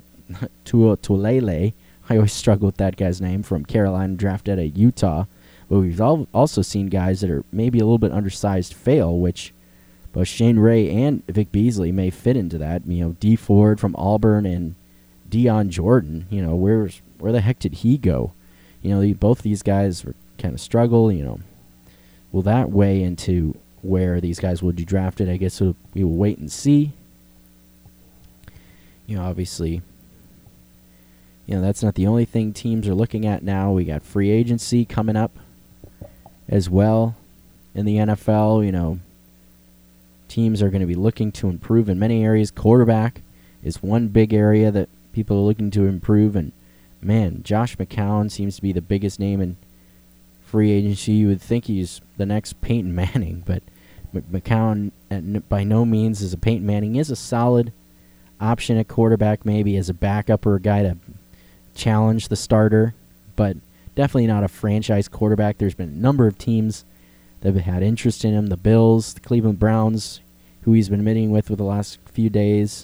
I always struggle with that guy's name, from Carolina, drafted at Utah. But we've al- also seen guys that are maybe a little bit undersized fail, which both Shane Ray and Vic Beasley may fit into that. You know, D Ford from Auburn and Dion Jordan. You know, where's where the heck did he go? You know, the, both these guys were kind of struggle. You know, will that weigh into where these guys will be drafted? I guess we'll, we will wait and see. You know, obviously, you know, that's not the only thing teams are looking at now. We got free agency coming up as well in the N F L. You know, teams are going to be looking to improve in many areas. Quarterback is one big area that people are looking to improve, and man, Josh McCown seems to be the biggest name in free agency. You would think he's the next Peyton Manning, but McCown at, by no means is a Peyton Manning. He is a solid option at quarterback, maybe as a backup or a guy to challenge the starter, but definitely not a franchise quarterback. There's been a number of teams that have had interest in him. The Bills, the Cleveland Browns, who he's been meeting with for the last few days.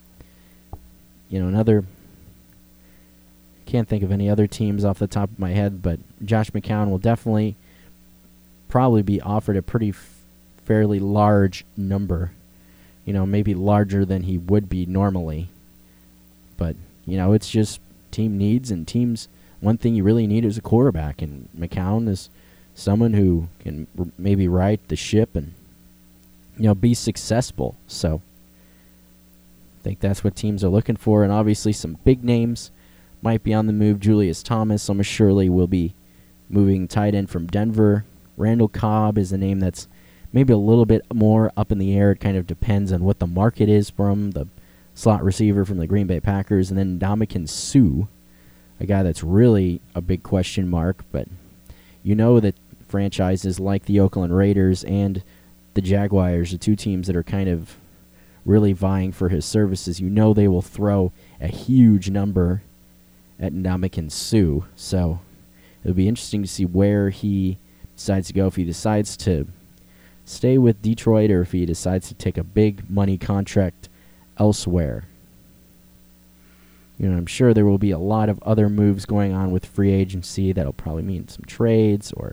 You know, another, can't think of any other teams off the top of my head, but Josh McCown will definitely probably be offered a pretty f- fairly large number. You know, maybe larger than he would be normally. But, you know, it's just team needs, and teams, one thing you really need is a quarterback, and McCown is someone who can r- maybe right the ship and, you know, be successful. So I think that's what teams are looking for, and obviously some big names might be on the move. Julius Thomas almost surely will be moving tight end from Denver. Randall Cobb is a name that's maybe a little bit more up in the air. It kind of depends on what the market is from the slot receiver from the Green Bay Packers. And then Ndamukong Suh, a guy that's really a big question mark. But you know that franchises like the Oakland Raiders and the Jaguars, the two teams that are kind of really vying for his services, you know they will throw a huge number at Ndamukong Suh. So it'll be interesting to see where he decides to go, if he decides to stay with Detroit or if he decides to take a big money contract elsewhere. You know, I'm sure there will be a lot of other moves going on with free agency that'll probably mean some trades or,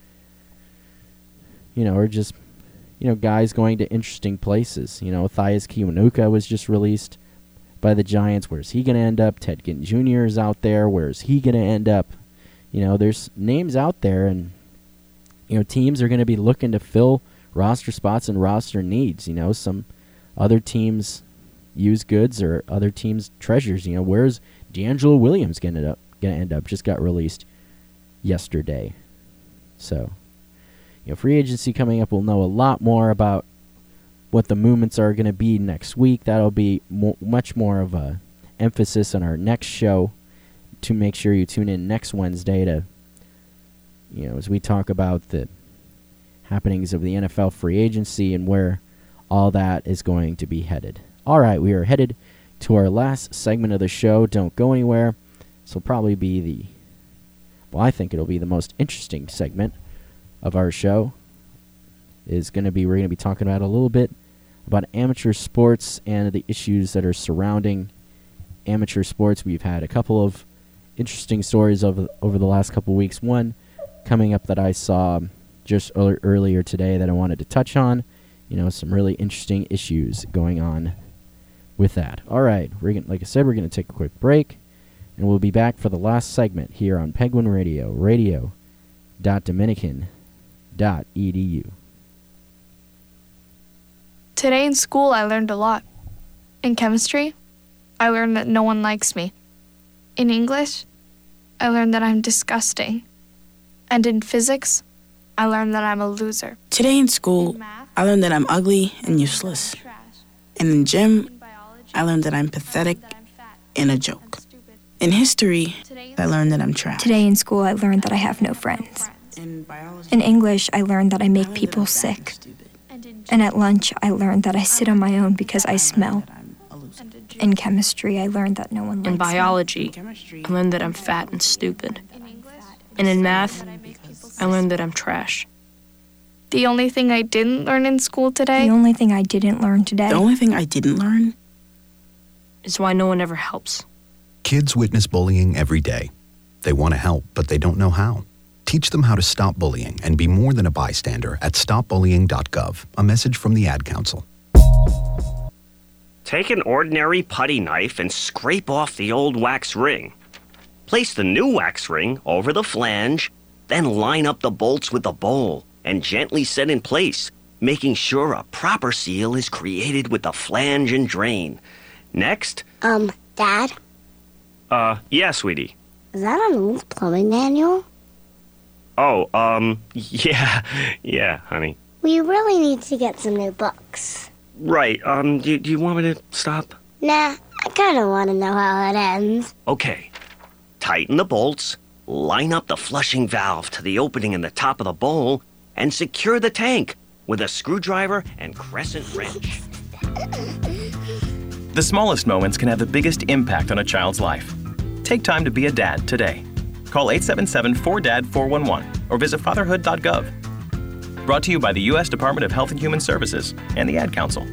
you know, or just, you know, guys going to interesting places. You know, Thias Kiwanuka was just released by the Giants. Where's he going to end up? Ted Ginn Junior is out there. Where's he going to end up? You know, there's names out there, and, you know, teams are going to be looking to fill roster spots and roster needs. You know, some other teams use goods or other teams treasures. You know, where's D'Angelo Williams going to end up? Just got released yesterday. So, you know, free agency coming up, we'll know a lot more about what the movements are going to be next week. That'll be mo- much more of a emphasis on our next show, to make sure you tune in next Wednesday to, you know, as we talk about the happenings of the N F L free agency and where all that is going to be headed. All right, we are headed to our last segment of the show. Don't go anywhere. This will probably be the, well, I think it'll be the most interesting segment of our show. Is going to be, we're going to be talking about a little bit about amateur sports and the issues that are surrounding amateur sports. We've had a couple of interesting stories over over the last couple of weeks. One coming up that I saw just early, earlier today that I wanted to touch on. You know, some really interesting issues going on with that. All right, we're gonna, like I said, we're going to take a quick break, and we'll be back for the last segment here on Penguin Radio, radio dot dominican dot e d u. Today in school, I learned a lot. In chemistry, I learned that no one likes me. In English, I learned that I'm disgusting. And in physics, I learned that I'm a loser. Today in school, I learned that I'm ugly and useless. And in gym, I learned that I'm pathetic and a joke. In history, I learned that I'm trash. Today in school, I learned that I have no friends. In English, I learned that I make people sick. And at lunch, I learned that I sit on my own because I smell. In chemistry, I learned that no one likes me. In biology, I learned that I'm fat and stupid. And in math, I learned that I'm trash. The only thing I didn't learn in school today? The only thing I didn't learn today. The only thing I didn't learn is why no one ever helps. Kids witness bullying every day. They want to help, but they don't know how. Teach them how to stop bullying and be more than a bystander at stop bullying dot gov. A message from the Ad Council. Take an ordinary putty knife and scrape off the old wax ring. Place the new wax ring over the flange, then line up the bolts with the bowl and gently set in place, making sure a proper seal is created with the flange and drain. Next. Um, Dad? Uh, yeah, sweetie. Is that an old plumbing manual? Oh, um, yeah, yeah, honey. We really need to get some new books. Right, um, do, do you want me to stop? Nah, I kinda wanna know how it ends. Okay. Tighten the bolts, line up the flushing valve to the opening in the top of the bowl, and secure the tank with a screwdriver and crescent wrench. The smallest moments can have the biggest impact on a child's life. Take time to be a dad today. Call eight seven seven, four D A D, four one one or visit fatherhood dot gov. Brought to you by the U S Department of Health and Human Services and the Ad Council.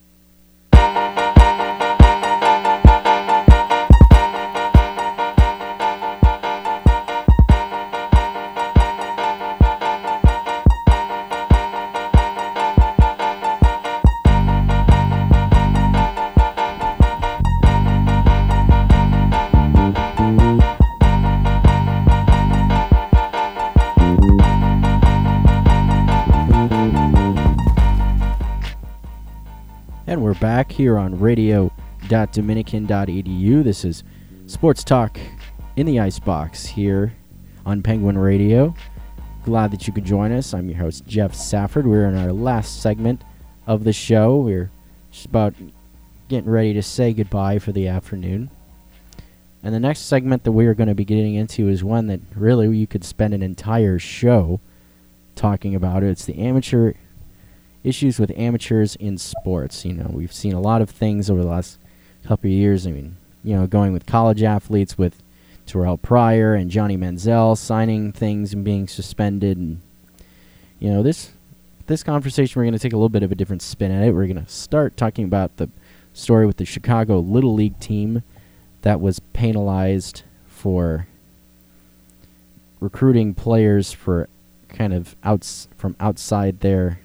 And we're back here on radio dot dominican dot e d u. This is Sports Talk in the Icebox here on Penguin Radio. Glad that you could join us. I'm your host, Jeff Safford. We're in our last segment of the show. We're just about getting ready to say goodbye for the afternoon. And the next segment that we're going to be getting into is one that really you could spend an entire show talking about. It. It's the amateur issues with amateurs in sports. You know, we've seen a lot of things over the last couple of years. I mean, you know, going with college athletes with Terrell Pryor and Johnny Manziel signing things and being suspended. And, you know, this this conversation, we're going to take a little bit of a different spin at it. We're going to start talking about the story with the Chicago Little League team that was penalized for recruiting players for kind of outs from outside their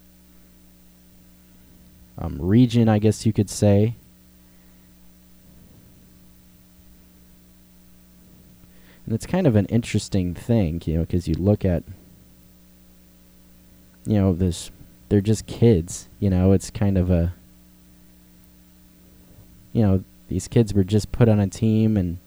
Um, region, I guess you could say. And it's kind of an interesting thing, you know, because you look at, you know, this, they're just kids, you know, it's kind of a, you know, these kids were just put on a team and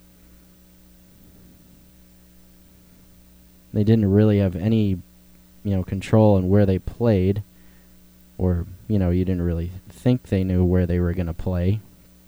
they didn't really have any, you know, control on where they played. Or, you know, you didn't really think they knew where they were going to play.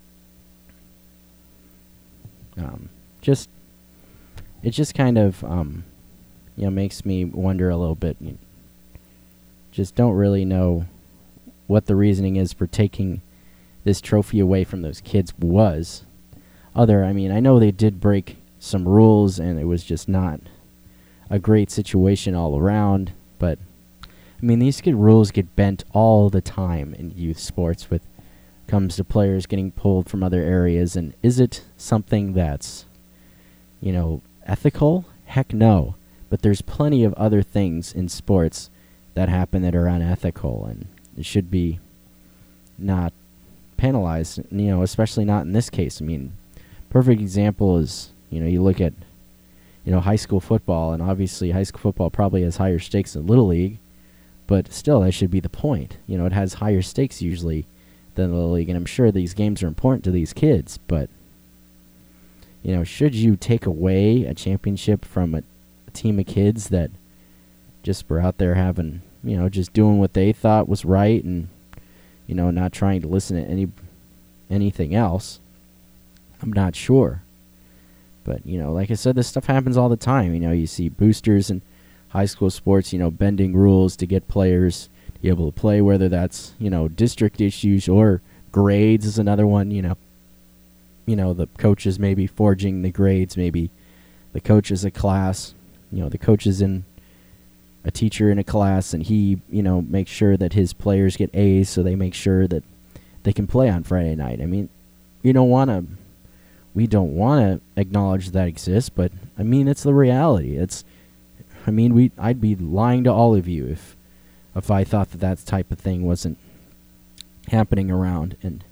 Um, just, it just kind of, um, you know, makes me wonder a little bit. You just don't really know what the reasoning is for taking this trophy away from those kids was. Other, I mean, I know they did break some rules and it was just not a great situation all around, but I mean, these good rules get bent all the time in youth sports with comes to players getting pulled from other areas. And is it something that's, you know, ethical? Heck no. But there's plenty of other things in sports that happen that are unethical, and it should be not penalized, you know, especially not in this case. I mean, perfect example is, you know, you look at, you know, high school football, and obviously high school football probably has higher stakes than Little League. But still, that should be the point. You know, it has higher stakes usually than the Little League, and I'm sure these games are important to these kids. But, you know, should you take away a championship from a, a team of kids that just were out there having, you know, just doing what they thought was right and, you know, not trying to listen to any anything else? I'm not sure. But, you know, like I said, this stuff happens all the time. You know, you see boosters and high school sports, you know, bending rules to get players to be able to play, whether that's, you know, district issues or grades is another one, you know. You know, the coaches maybe forging the grades, maybe the coaches a class, you know, the coaches in a teacher in a class, and he, you know, makes sure that his players get A's, so they make sure that they can play on Friday night. I mean, you don't want to, we don't want to acknowledge that exists, but I mean, it's the reality. It's, I mean, we, I'd be lying to all of you if, if I thought that that type of thing wasn't happening around. And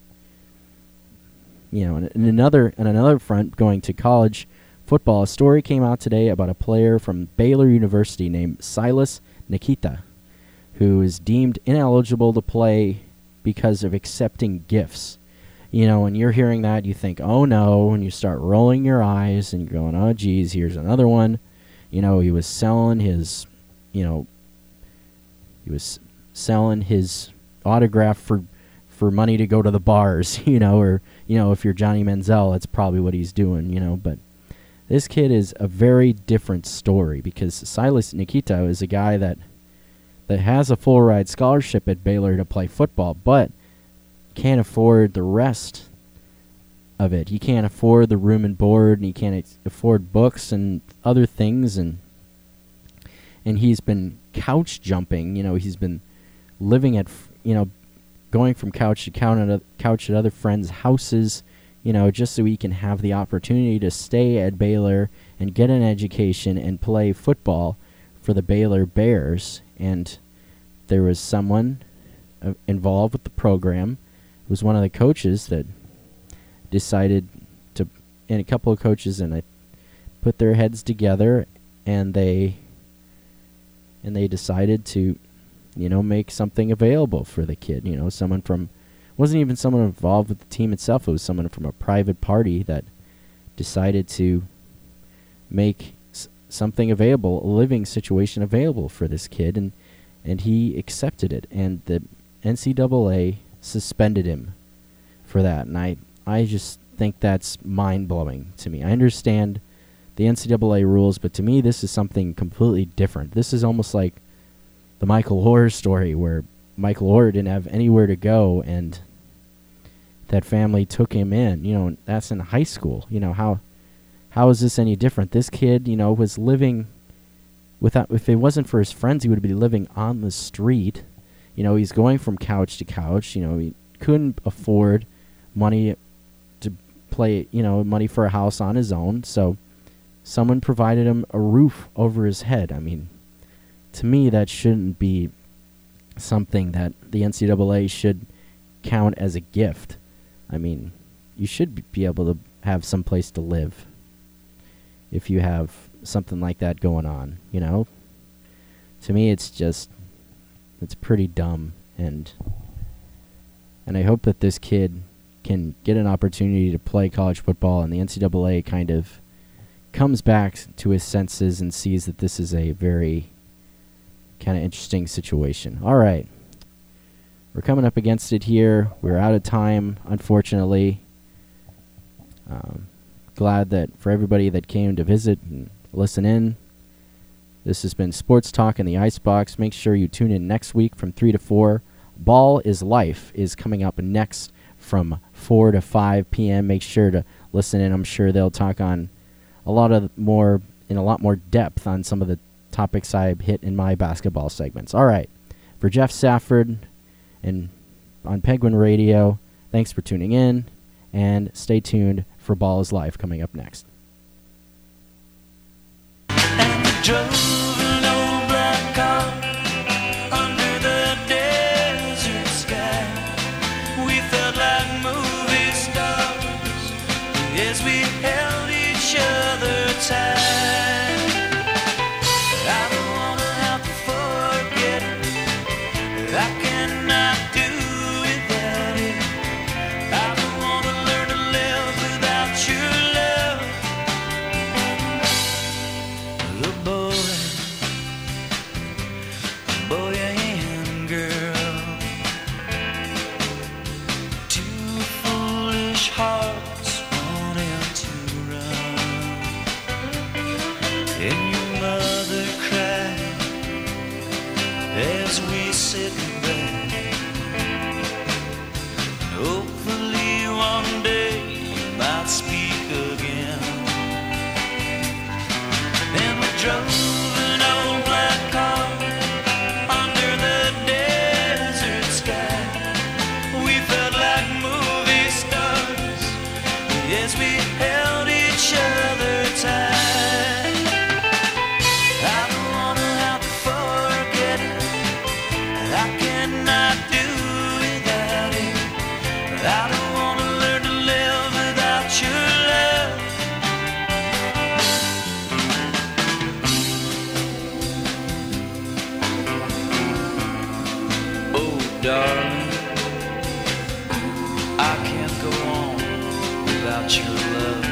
you know, in another, on another front, going to college football, a story came out today about a player from Baylor University named Silas Nikita, who is deemed ineligible to play because of accepting gifts. You know, when you're hearing that, you think, oh no, and you start rolling your eyes, and you're going, oh geez, here's another one. You know, he was selling his, you know, he was selling his autograph for for money to go to the bars, you know, or, you know, if you're Johnny Manziel, that's probably what he's doing, you know, but this kid is a very different story, because Silas Nikita is a guy that that has a full ride scholarship at Baylor to play football, but can't afford the rest of it. He can't afford the room and board, and he can't ex- afford books and other things, and and he's been couch jumping. You know, he's been living at, f- you know, going from couch to couch at, couch at other friends' houses, you know, just so he can have the opportunity to stay at Baylor and get an education and play football for the Baylor Bears. And there was someone uh, involved with the program. It was one of the coaches that decided to, and a couple of coaches, and I put their heads together, and they and they decided to, you know, make something available for the kid. You know, someone from, wasn't even someone involved with the team itself. It was someone from a private party that decided to make s- something available, a living situation available for this kid, and and he accepted it. And the N C double A suspended him for that. And I, I just think that's mind-blowing to me. I understand the N C double A rules, but to me this is something completely different. This is almost like the Michael Orr story, where Michael Orr didn't have anywhere to go, and that family took him in. You know, that's in high school. You know, how how is this any different? This kid, you know, was living without, if it wasn't for his friends, he would be living on the street. You know, he's going from couch to couch. You know, he couldn't afford money to play, you know, money for a house on his own. So someone provided him a roof over his head. I mean, to me, that shouldn't be something that the N C double A should count as a gift. I mean, you should be able to have some place to live if you have something like that going on, you know? To me, it's just, it's pretty dumb, and and I hope that this kid can get an opportunity to play college football, and the N C double A kind of comes back to his senses and sees that this is a very kind of interesting situation. All right. We're coming up against it here. We're out of time, unfortunately. Um, glad that for everybody that came to visit and listen in. This has been Sports Talk in the Icebox. Make sure you tune in next week from three to four. Ball is Life is coming up next from four to five p.m. Make sure to listen in. I'm sure they'll talk on a lot of more, in a lot more depth on some of the topics I hit in my basketball segments. All right. For Jeff Safford and on Penguin Radio, thanks for tuning in, and stay tuned for Ball is Life coming up next. Drove an old black car under the desert sky. We felt like movie stars as we held each other tight. I don't wanna have to forget it. I cannot do without it. I don't wanna learn to live without your love. The boy, boy and girl, two foolish hearts wanting to run, and your mother cried as we sit back. Hopefully one day you might speak again. And we drove an old black car Yes, we held each other tight. I don't wanna have to forget it. I cannot do without it. I don't wanna learn to live without your love. Oh, darling, I can't go on without your love.